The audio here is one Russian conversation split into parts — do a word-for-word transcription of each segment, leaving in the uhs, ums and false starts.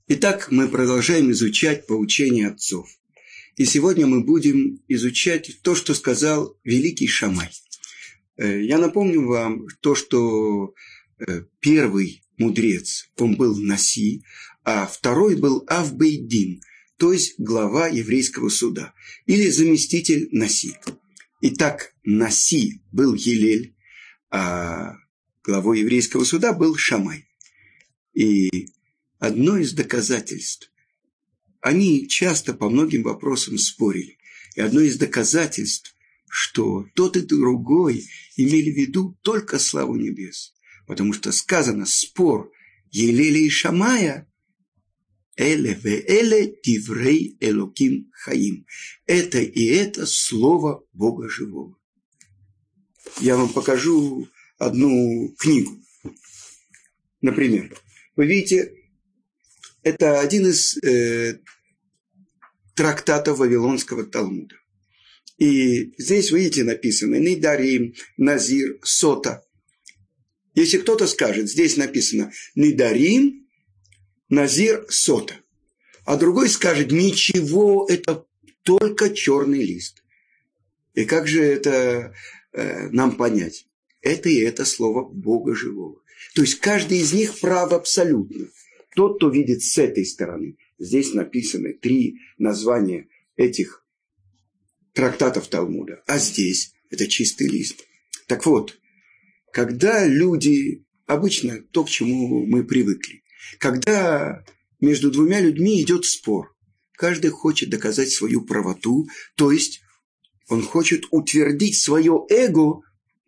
Итак, мы продолжаем изучать поучение отцов. И сегодня мы будем изучать то, что сказал великий Шамай. Я напомню вам то, что первый мудрец, он был Наси, а второй был Ав-бейт-дин, то есть глава еврейского суда, или заместитель Наси. Итак, Наси был Гилель, а главой еврейского суда был Шамай. И одно из доказательств, они часто по многим вопросам спорили, и одно из доказательств, что тот и другой имели в виду только славу небес, потому что сказано спор Гилеля и Шамая «Эле ве эле диврей элоким хаим». Это и это слово Бога живого. Я вам покажу одну книгу. Например, вы видите, это один из э, трактатов Вавилонского Талмуда. И здесь, видите, написано «Нидарим», «Назир», «Сота». Если кто-то скажет, здесь написано «Нидарим», «Назир», «Сота», а другой скажет «Ничего, это только черный лист». И как же это э, нам понять? Это и это слово Бога живого. То есть каждый из них прав абсолютно. Тот, кто видит с этой стороны, здесь написаны три названия этих трактатов Талмуда, а здесь это чистый лист. Так вот, когда люди, обычно то, к чему мы привыкли, когда между двумя людьми идет спор, каждый хочет доказать свою правоту, то есть он хочет утвердить свое эго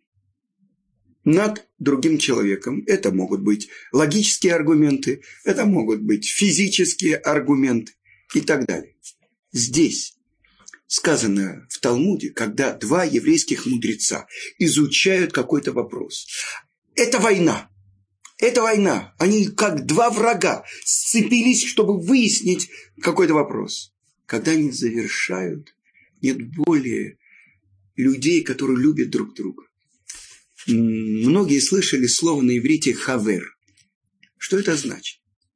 над другим человеком. Это могут быть логические аргументы, это могут быть физические аргументы и так далее. Здесь сказано в Талмуде, когда два еврейских мудреца изучают какой-то вопрос. Это война. Это война. Они как два врага сцепились, чтобы выяснить какой-то вопрос. Когда они завершают, нет более людей, которые любят друг друга. Многие слышали слово на иврите «хавер». Что это значит?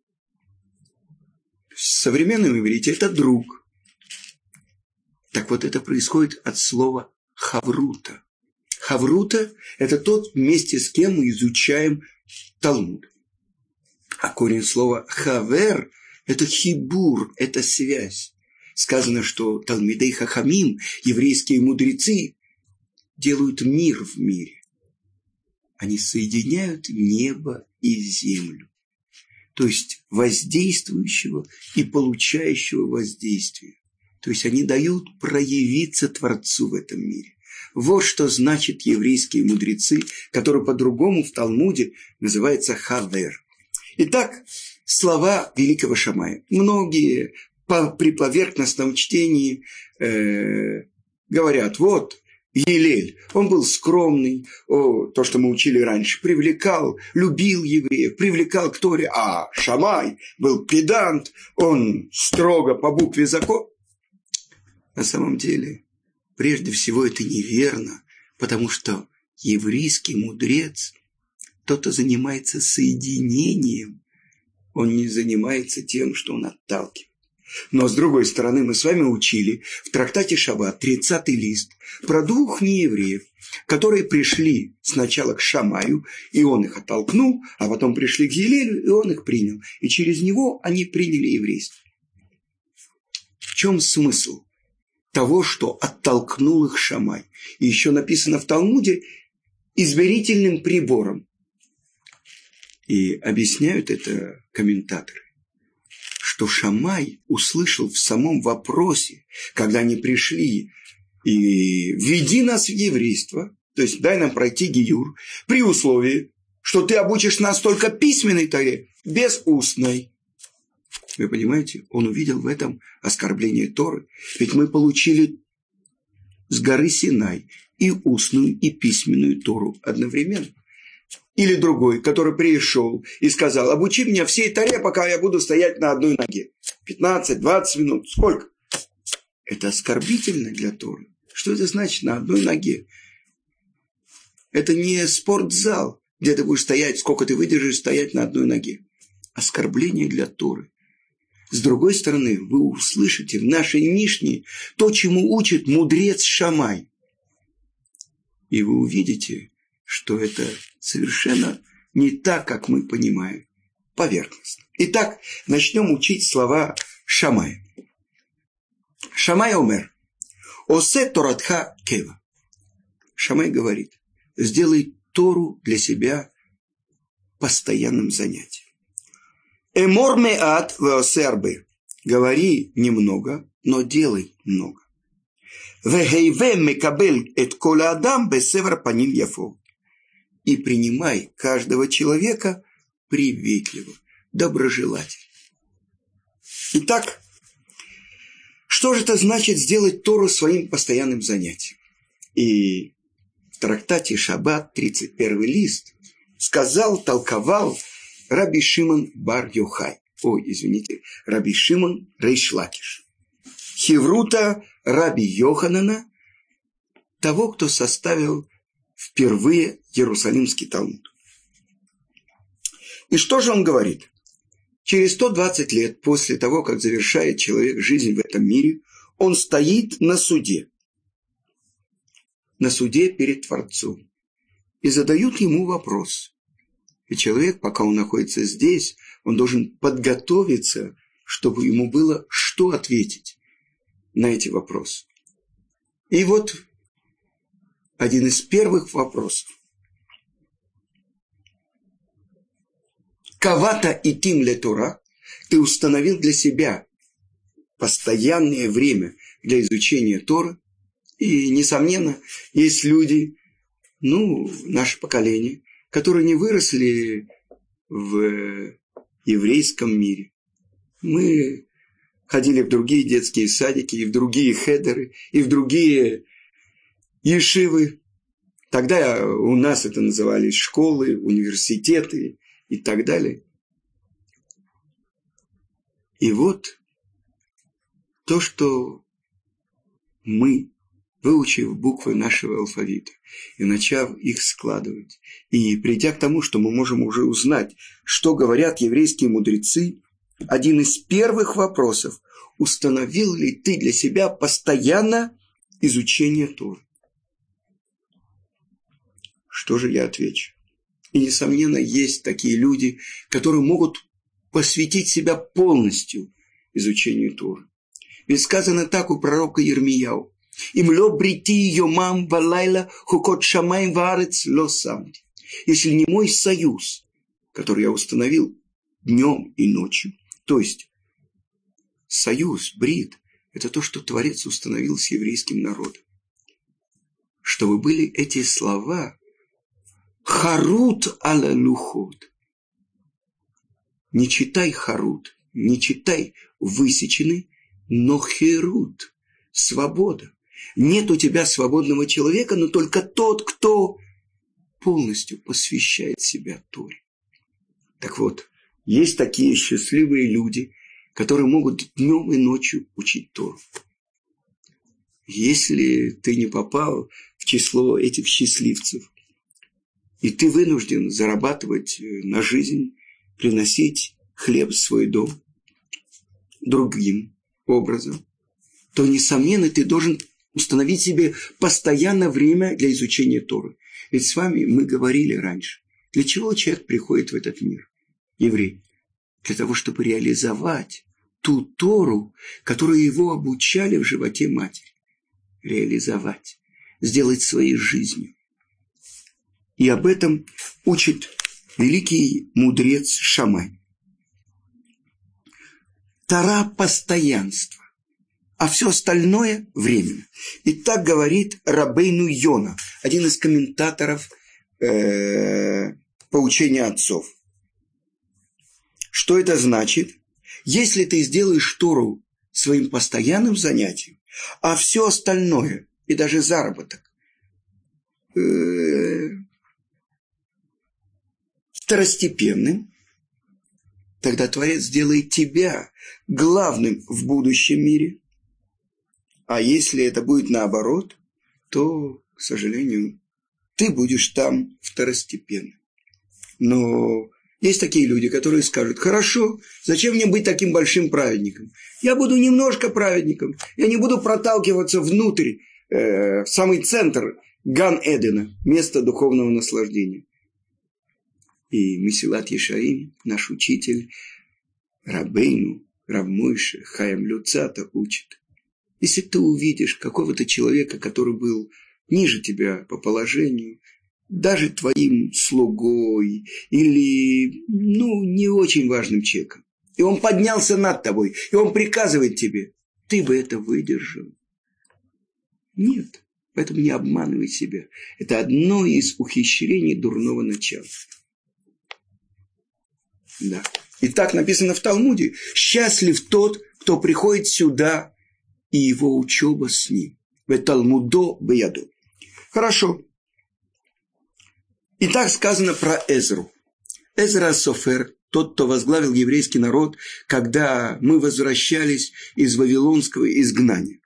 В современном иврите это «друг». Так вот, это происходит от слова «хаврута». Хаврута – это тот, вместе с кем мы изучаем Талмуд. А корень слова «хавер» – это хибур, это связь. Сказано, что Талмидей Хахамим, еврейские мудрецы, делают мир в мире. Они соединяют небо и землю. То есть воздействующего и получающего воздействия. То есть они дают проявиться Творцу в этом мире. Вот что значит еврейские мудрецы, которые по-другому в Талмуде называются хавер. Итак, слова великого Шамая. Многие по, при поверхностном чтении э, говорят, вот, Гилель, он был скромный, о, то, что мы учили раньше, привлекал, любил евреев, привлекал к Торе, а Шамай был педант, он строго по букве закона. На самом деле, прежде всего, это неверно, потому что еврейский мудрец, тот, кто занимается соединением, он не занимается тем, что он отталкивает. Но, с другой стороны, мы с вами учили в трактате Шаббат, тридцатый лист, про двух неевреев, которые пришли сначала к Шамаю, и он их оттолкнул, а потом пришли к Гилелю, и он их принял. И через него они приняли еврейство. В чем смысл того, что оттолкнул их Шамай? И еще написано в Талмуде измерительным прибором. И объясняют это комментаторы, что Шамай услышал в самом вопросе, когда они пришли и «введи нас в еврейство», то есть дай нам пройти гиюр, при условии, что ты обучишь нас только письменной Торе, без устной. Вы понимаете, он увидел в этом оскорбление Торы, ведь мы получили с горы Синай и устную, и письменную Тору одновременно. Или другой, который пришел и сказал, обучи меня всей Торе, пока я буду стоять на одной ноге. пятнадцать-двадцать минут. Сколько? Это оскорбительно для Торы. Что это значит на одной ноге? Это не спортзал, где ты будешь стоять, сколько ты выдержишь стоять на одной ноге. Оскорбление для Торы. С другой стороны, вы услышите в нашей Мишне то, чему учит мудрец Шамай. И вы увидите, что это совершенно не так, как мы понимаем, поверхностно. Итак, начнем учить слова Шамая. Шамай омер. Осе торатха кева. Шамай говорит, сделай Тору для себя постоянным занятием. Эмор меат веосе арбе. Говори немного, но делай много. Вехейве мекабель эт кола адам бесевер паним яфо. И принимай каждого человека приветливо, доброжелательно. Итак, что же это значит сделать Тору своим постоянным занятием? И в трактате Шаббат, тридцать первый лист, сказал, толковал Раби Шимон бар Йохай. Ой, извините, Раби Шимон рейш лакиш. Хеврута Раби Йоханана, того, кто составил впервые Иерусалимский Талмуд. И что же он говорит? Через сто двадцать лет после того, как завершает человек жизнь в этом мире, он стоит на суде. На суде перед Творцом. И задают ему вопрос. И человек, пока он находится здесь, он должен подготовиться, чтобы ему было что ответить на эти вопросы. И вот один из первых вопросов. Кавата и тим ле Тора, ты установил для себя постоянное время для изучения Торы. И, несомненно, есть люди, ну, наше поколение, которые не выросли в еврейском мире. Мы ходили в другие детские садики, и в другие хедеры, и в другие ешивы. Тогда у нас это назывались школы, университеты и так далее. И вот то, что мы, выучив буквы нашего алфавита и начав их складывать, и придя к тому, что мы можем уже узнать, что говорят еврейские мудрецы, один из первых вопросов: установил ли ты для себя постоянно изучение Торы? Что же я отвечу? И, несомненно, есть такие люди, которые могут посвятить себя полностью изучению Торы. Ведь сказано так у пророка Йирмияу: «Им ло брити йомам валайла хукот шамаим ваарец ло самти». Если не мой союз, который я установил днем и ночью, то есть союз, брит, это то, что Творец установил с еврейским народом. Чтобы были эти слова харут аля лухот. Не читай харут, не читай высеченный, но херут, свобода. Нет у тебя свободного человека, но только тот, кто полностью посвящает себя Торе. Так вот, есть такие счастливые люди, которые могут днем и ночью учить Тору. Если ты не попал в число этих счастливцев, и ты вынужден зарабатывать на жизнь, приносить хлеб в свой дом другим образом, то, несомненно, ты должен установить себе постоянно время для изучения Торы. Ведь с вами мы говорили раньше, для чего человек приходит в этот мир, еврей? Для того, чтобы реализовать ту Тору, которую его обучали в животе матери. Реализовать, сделать своей жизнью. И об этом учит великий мудрец Шамай. Тора – постоянство, а все остальное – временно. И так говорит Рабейну Йона, один из комментаторов э, поучения отцов. Что это значит? Если ты сделаешь Тору своим постоянным занятием, а все остальное, и даже заработок, э, второстепенным, тогда Творец сделает тебя главным в будущем мире. А если это будет наоборот, то, к сожалению, ты будешь там второстепенным. Но Есть такие люди, которые скажут: хорошо, зачем мне быть таким большим праведником? Я буду немножко праведником, я не буду проталкиваться внутрь, э, в самый центр Ган-Эдена, место духовного наслаждения. И Месилат Ешарим, наш учитель, Рабейну, Рав Мойше, Хаим Люцата учит. Если ты увидишь какого-то человека, который был ниже тебя по положению, даже твоим слугой или, ну, не очень важным человеком, и он поднялся над тобой, и он приказывает тебе, ты бы это выдержал? Нет, поэтому не обманывай себя. Это одно из ухищрений дурного начала. Да. И так написано в Талмуде: счастлив тот, кто приходит сюда, и его учеба с ним. В Талмудо бияду. Хорошо. И так сказано про Эзру. Эзра Софер, тот, кто возглавил еврейский народ, когда мы возвращались из вавилонского изгнания.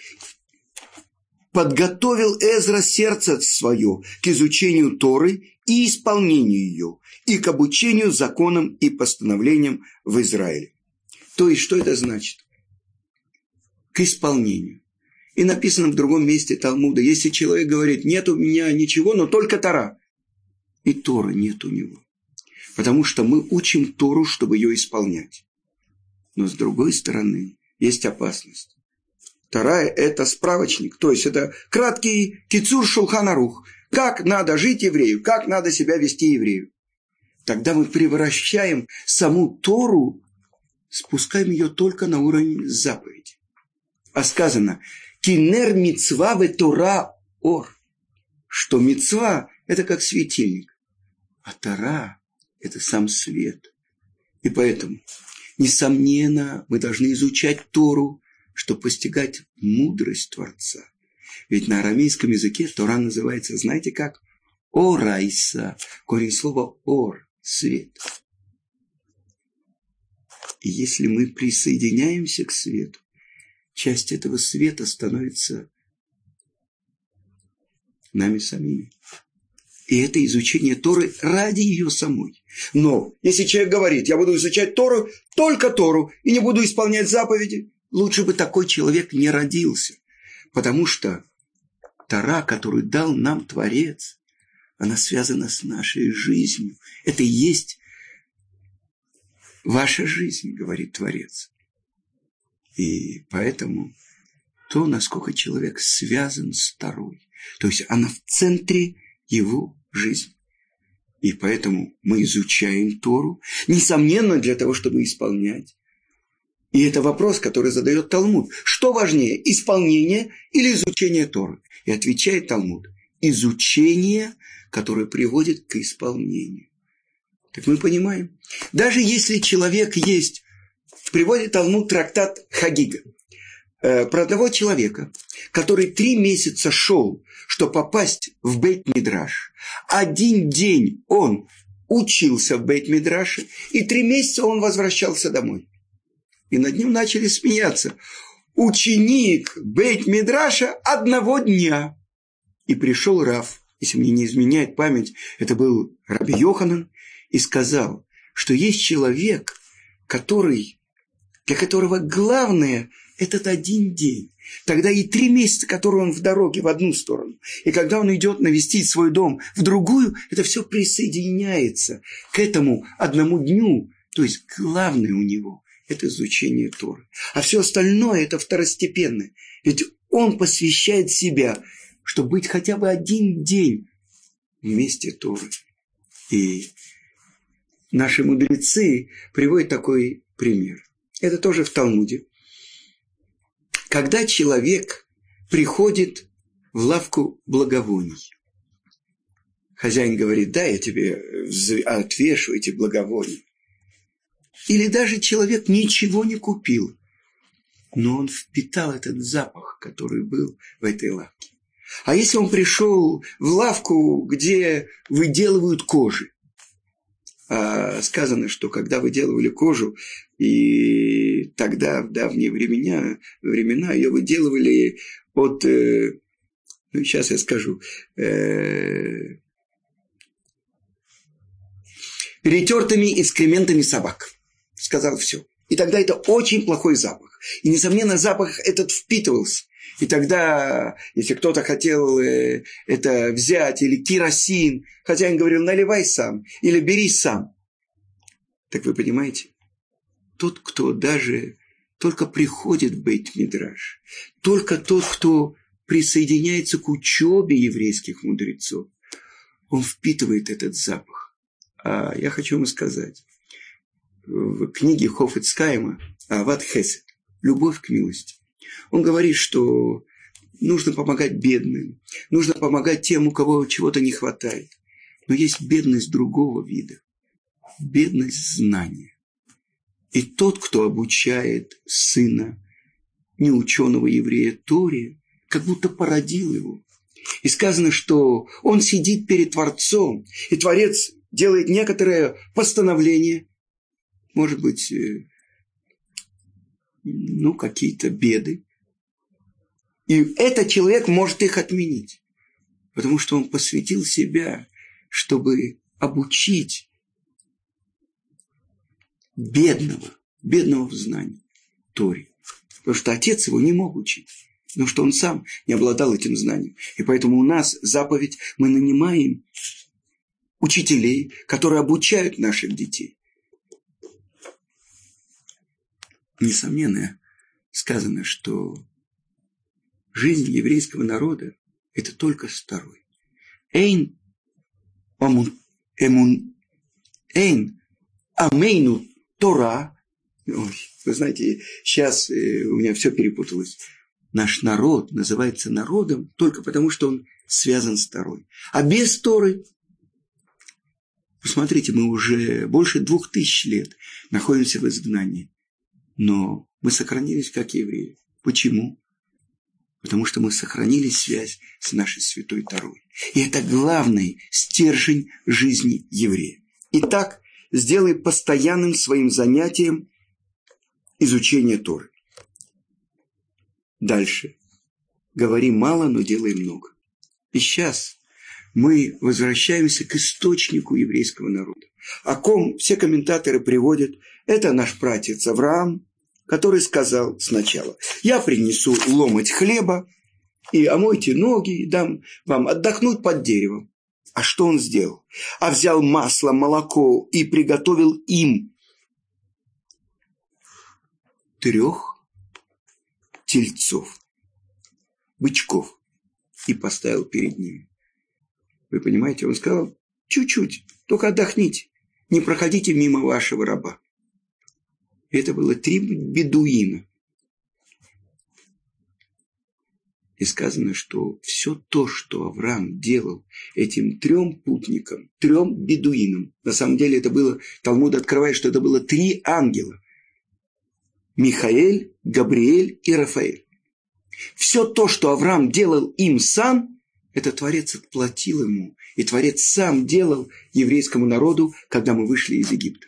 Подготовил Эзра сердце свое к изучению Торы и исполнению ее, и к обучению законам и постановлениям в Израиле. То есть, что это значит? К исполнению. И написано в другом месте Талмуда: если человек говорит: нет у меня ничего, но только Тора, и Торы нет у него. Потому что мы учим Тору, чтобы ее исполнять. Но с другой стороны, есть опасность. Тора – это справочник, то есть это краткий кицур Шулхан Арух. Как надо жить еврею, как надо себя вести еврею. Тогда мы превращаем саму Тору, спускаем ее только на уровень заповеди. А сказано: «Кинер мицва ве Тора ор», что мицва – это как светильник, а Тора – это сам свет. И поэтому, несомненно, мы должны изучать Тору, чтобы постигать мудрость Творца. Ведь на арамейском языке Тора называется, знаете как? Орайса. Корень слова ор – свет. И если мы присоединяемся к свету, часть этого света становится нами самими. И это изучение Торы ради ее самой. Но если человек говорит: я буду изучать Тору, только Тору, и не буду исполнять заповеди, лучше бы такой человек не родился. Потому что Тора, которую дал нам Творец, она связана с нашей жизнью. Это и есть ваша жизнь, говорит Творец. И поэтому то, насколько человек связан с Торой, то есть она в центре его жизни. И поэтому мы изучаем Тору, несомненно, для того, чтобы исполнять. И это вопрос, который задает Талмуд. Что важнее, исполнение или изучение Торы? И отвечает Талмуд: изучение, которое приводит к исполнению. Так мы понимаем, даже если человек есть, приводит Талмуд трактат Хагига, э, про одного человека, который три месяца шел, чтобы попасть в Бейт-Мидраш. Один день он учился в Бейт-Мидраше, и три месяца он возвращался домой. И над ним начали смеяться. Ученик Бейт-Мидраша одного дня. И пришел Рав, если мне не изменяет память, это был Раби Йоханан, и сказал, что есть человек, который, для которого главное этот один день. Тогда и три месяца, которые он в дороге в одну сторону, и когда он идет навестить свой дом в другую, это все присоединяется к этому одному дню. То есть главное у него – это изучение Торы. А все остальное – это второстепенное. Ведь он посвящает себя, чтобы быть хотя бы один день вместе Торы. И наши мудрецы приводят такой пример. Это тоже в Талмуде. Когда человек приходит в лавку благовоний, хозяин говорит: да, я тебе отвешу эти благовония. Или даже человек ничего не купил, но он впитал этот запах, который был в этой лавке. А если он пришел в лавку, где выделывают кожи, а сказано, что когда выделывали кожу, и тогда, в давние времена, времена ее выделывали от, э, ну, сейчас я скажу, э, перетертыми экскрементами собак. Сказал все. И тогда это очень плохой запах. И, несомненно, запах этот впитывался. И тогда, если кто-то хотел э, это взять, или керосин, хозяин говорил, наливай сам, или бери сам. Так вы понимаете, тот, кто даже только приходит в Бейт-Мидраш, только тот, кто присоединяется к учебе еврейских мудрецов, он впитывает этот запах. А я хочу вам сказать, в книге Хофец Хаима «Ават Хесед» «Любовь к милости», он говорит, что нужно помогать бедным, нужно помогать тем, у кого чего-то не хватает. Но есть бедность другого вида, бедность знания. И тот, кто обучает сына неученого еврея Торе, как будто породил его. И сказано, что он сидит перед Творцом, и Творец делает некоторое постановление, может быть, ну, какие-то беды. И этот человек может их отменить, потому что он посвятил себя, чтобы обучить бедного, бедного в знании Торе. Потому что отец его не мог учить, потому что он сам не обладал этим знанием. И поэтому у нас заповедь, мы нанимаем учителей, которые обучают наших детей. Несомненно, сказано, что жизнь еврейского народа – это только второй. Эйн амун, эмун, эйн амейну Тора. Ой, вы знаете, сейчас э, у меня все перепуталось. Наш народ называется народом только потому, что он связан с Торой. А без Торы, посмотрите, мы уже больше двух тысяч лет находимся в изгнании. Но мы сохранились как евреи. Почему? Потому что мы сохранили связь с нашей святой Торой. И это главный стержень жизни еврея. Итак, сделай постоянным своим занятием изучение Торы. Дальше. Говори мало, но делай много. И сейчас мы возвращаемся к источнику еврейского народа. О ком все комментаторы приводят, это наш пратец Авраам, который сказал сначала: я принесу ломоть хлеба и омойте ноги, и дам вам отдохнуть под деревом. А что он сделал? А взял масло, молоко и приготовил им трех тельцов, бычков, и поставил перед ними. Вы понимаете, он сказал: чуть-чуть, только отдохните, не проходите мимо вашего раба. Это было три бедуина. И сказано, что все то, что Авраам делал этим трем путникам, трем бедуинам, на самом деле это было, Талмуд открывает, что это было три ангела. Михаэль, Габриэль и Рафаэль. Все то, что Авраам делал им сам, это Творец отплатил ему. И Творец сам делал еврейскому народу, когда мы вышли из Египта.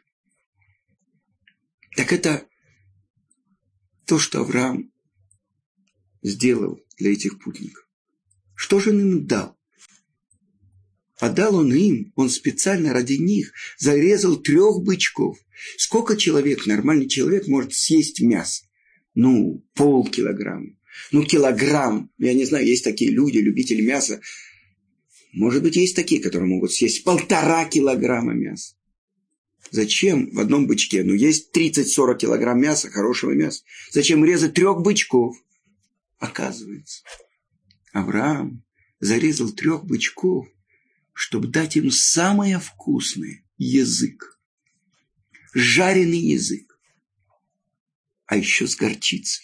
Так это то, что Авраам сделал для этих путников. Что же он им дал? А дал он им, он специально ради них зарезал трех бычков. Сколько человек, нормальный человек, может съесть мясо? Ну, полкилограмма. Ну, килограмм. Я не знаю, есть такие люди, любители мяса. Может быть, есть такие, которые могут съесть полтора килограмма мяса. Зачем в одном бычке? Ну, есть тридцать-сорок килограмм мяса, хорошего мяса. Зачем резать трех бычков? Оказывается, Авраам зарезал трех бычков, чтобы дать им самое вкусное – язык. Жареный язык. А еще с горчицей.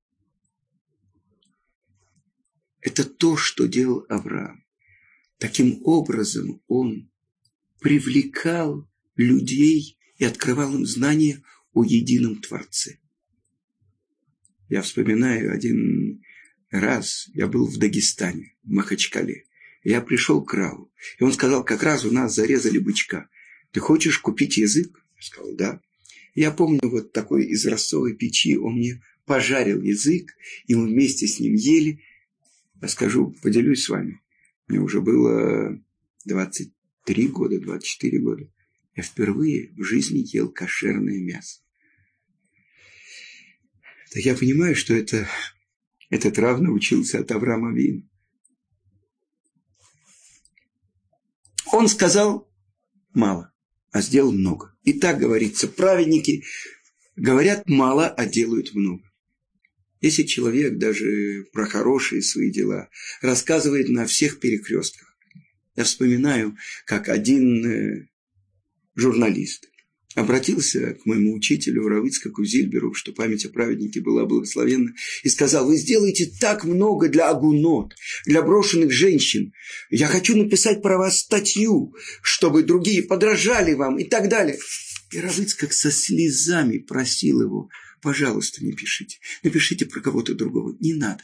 Это то, что делал Авраам. Таким образом он привлекал людей и открывал им знания о едином Творце. Я вспоминаю один раз, я был в Дагестане, в Махачкале. Я пришел к Раву, и он сказал: как раз у нас зарезали бычка. Ты хочешь купить язык? Я сказал: да. Я помню, вот такой из ростовой печи он мне пожарил язык, и мы вместе с ним ели. Я скажу, поделюсь с вами. Мне уже было двадцать три года, двадцать четыре года. Я впервые в жизни ел кошерное мясо. Так я понимаю, что это, этот Рав научился от Авраама Авину. Он сказал мало, а сделал много. И так говорится, праведники говорят мало, а делают много. Если человек даже про хорошие свои дела рассказывает на всех перекрестках. Я вспоминаю, как один журналист обратился к моему учителю Рав Ицхаку Зильберу, что память о праведнике была благословенна, и сказал: вы сделаете так много для агунот, для брошенных женщин. Я хочу написать про вас статью, чтобы другие подражали вам и так далее. И Рав Ицхак со слезами просил его: пожалуйста, не пишите, напишите про кого-то другого, не надо.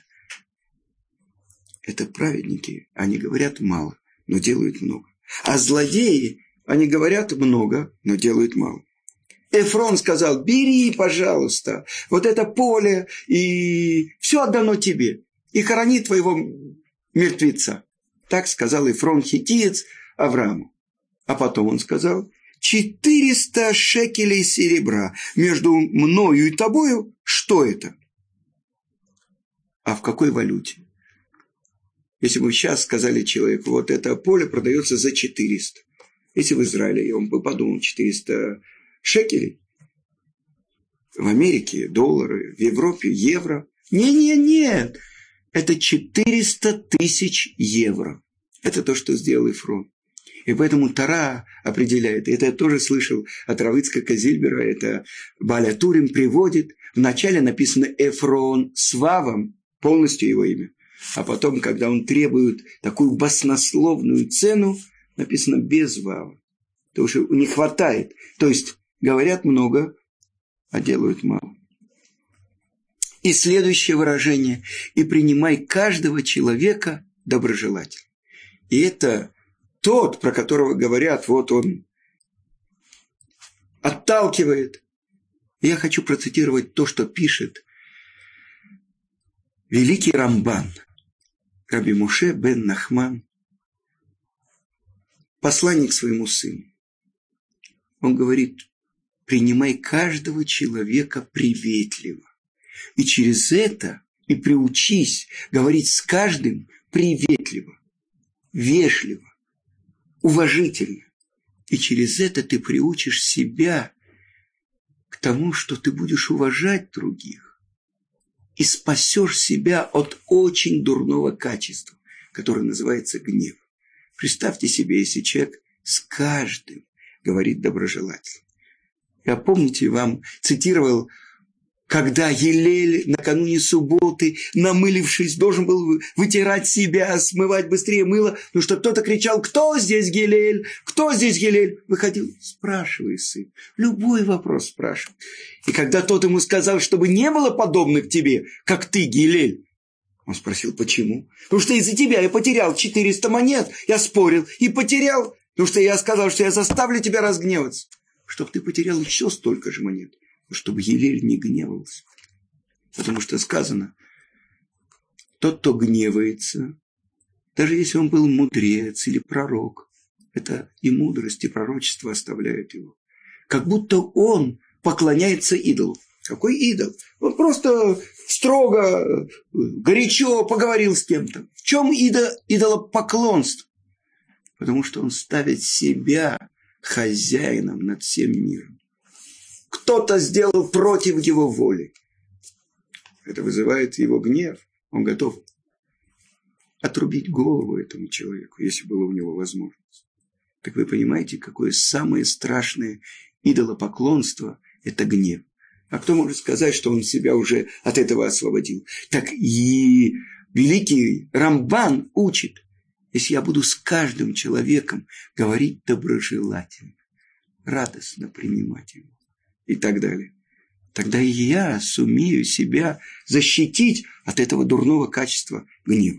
Это праведники, они говорят мало, но делают много. А злодеи, они говорят много, но делают мало. Эфрон сказал: бери, пожалуйста, вот это поле, и все отдано тебе, и хорони твоего мертвеца. Так сказал Эфрон хиттиец Аврааму. А потом он сказал: четыреста шекелей серебра между мною и тобою, что это? А в какой валюте? Если бы сейчас сказали человеку: вот это поле продается за четыреста. Если в Израиле, он бы подумал: четыреста шекелей. В Америке доллары, в Европе евро. Не-не-нет, это четыреста тысяч евро. Это то, что сделал Эфрон. И поэтому Тора определяет, это я тоже слышал от Рав Ицхака Зильбера, это Бааль ха-Турим приводит. Вначале написано Эфрон с вавом, полностью его имя. А потом, когда он требует такую баснословную цену, написано без вава. Потому что не хватает. То есть говорят много, а делают мало. И следующее выражение: и принимай каждого человека доброжелательно. И это тот, про которого говорят, вот он отталкивает. И я хочу процитировать то, что пишет великий Рамбан, Раби Моше бен Нахман, посланник своему сыну. Он говорит: принимай каждого человека приветливо. И через это и приучись говорить с каждым приветливо, вежливо, уважительно. И через это ты приучишь себя к тому, что ты будешь уважать других. И спасешь себя от очень дурного качества, которое называется гнев. Представьте себе, если человек с каждым говорит доброжелательно. Я, помните, вам цитировал, когда Елель накануне субботы, намылившись, должен был вытирать себя, смывать быстрее мыло, но что кто-то кричал: кто здесь Гилель? Кто здесь Гилель? Выходил: спрашивай, сын, любой вопрос спрашивай. И когда тот ему сказал, чтобы не было подобных тебе, как ты, Гилель, он спросил: почему? Потому что из-за тебя я потерял четыреста монет, я спорил и потерял, потому что я сказал, что я заставлю тебя разгневаться, чтобы ты потерял еще столько же монет. Чтобы Елель не гневался. Потому что сказано: тот, кто гневается, даже если он был мудрец или пророк, это и мудрость, и пророчество оставляют его. Как будто он поклоняется идолу. Какой идол? Он просто строго, горячо поговорил с кем-то. В чем идол, идолопоклонство? Потому что он ставит себя хозяином над всем миром. Кто-то сделал против его воли. Это вызывает его гнев. Он готов отрубить голову этому человеку, если было у него возможность. Так вы понимаете, какое самое страшное идолопоклонство – это гнев. А кто может сказать, что он себя уже от этого освободил? Так и великий Рамбан учит: если я буду с каждым человеком говорить доброжелательно, радостно принимать его и так далее, тогда и я сумею себя защитить от этого дурного качества гнева.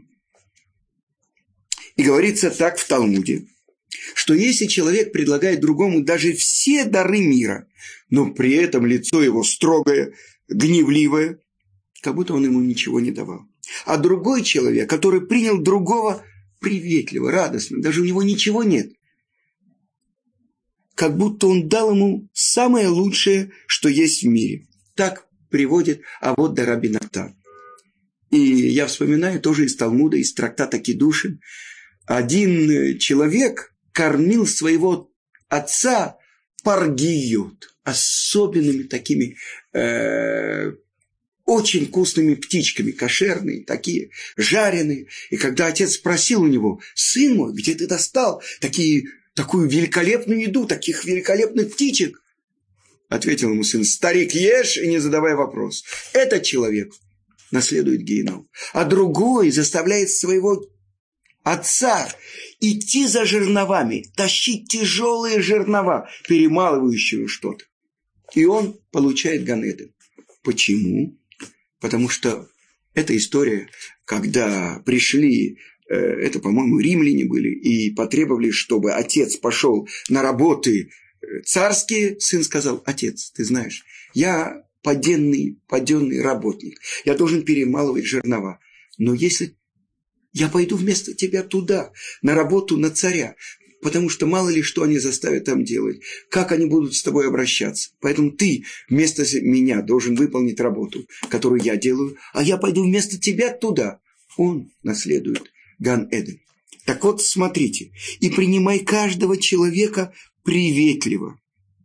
И говорится так в Талмуде, что если человек предлагает другому даже все дары мира, но при этом лицо его строгое, гневливое, как будто он ему ничего не давал. А другой человек, который принял другого приветливо, радостно, даже у него ничего нет, как будто он дал ему самое лучшее, что есть в мире. Так приводит Авот да Раби Натан. И я вспоминаю тоже из Талмуда, из трактата Кидушин. Один человек кормил своего отца паргиют, особенными такими э, очень вкусными птичками, кошерные, такие жареные. И когда отец спросил у него: сын мой, где ты достал такие, такую великолепную еду, таких великолепных птичек? Ответил ему сын: старик, ешь и не задавай вопрос. Этот человек наследует геном, а другой заставляет своего отца идти за жерновами, тащить тяжелые жернова, перемалывающие что-то. И он получает Ган-Эден. Почему? Потому что эта история, когда пришли, это, по-моему, римляне были, и потребовали, чтобы отец пошел на работы царские, сын сказал: отец, ты знаешь, я поденный, паденный работник, я должен перемалывать жернова, но если я пойду вместо тебя туда, на работу на царя, потому что мало ли что они заставят там делать, как они будут с тобой обращаться. Поэтому ты вместо меня должен выполнить работу, которую я делаю, а я пойду вместо тебя туда. Он наследует Ган-Эден. Так вот, смотрите, и принимай каждого человека приветливо.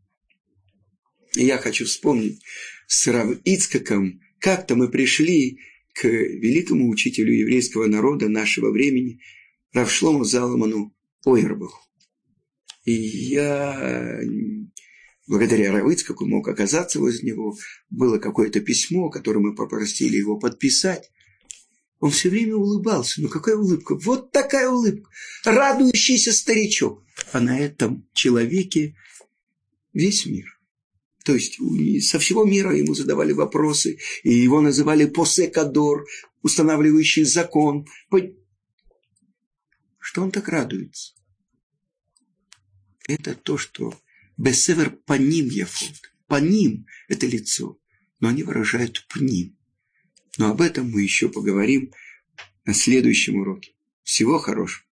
Я хочу вспомнить с Рав Ицхаком, как-то мы пришли к великому учителю еврейского народа нашего времени, Рав Шлому Залману Ойербаху. И я, благодаря Рав Ицхаку, мог оказаться возле него. Было какое-то письмо, которое мы попросили его подписать. Он все время улыбался. Ну, какая улыбка? Вот такая улыбка. Радующийся старичок. А на этом человеке весь мир. То есть со всего мира ему задавали вопросы, и его называли посекадор, устанавливающий закон. Что он так радуется? Это то, что бесевер паним яфот. Паним – это лицо, но они выражают пним. Но об этом мы еще поговорим на следующем уроке. Всего хорошего.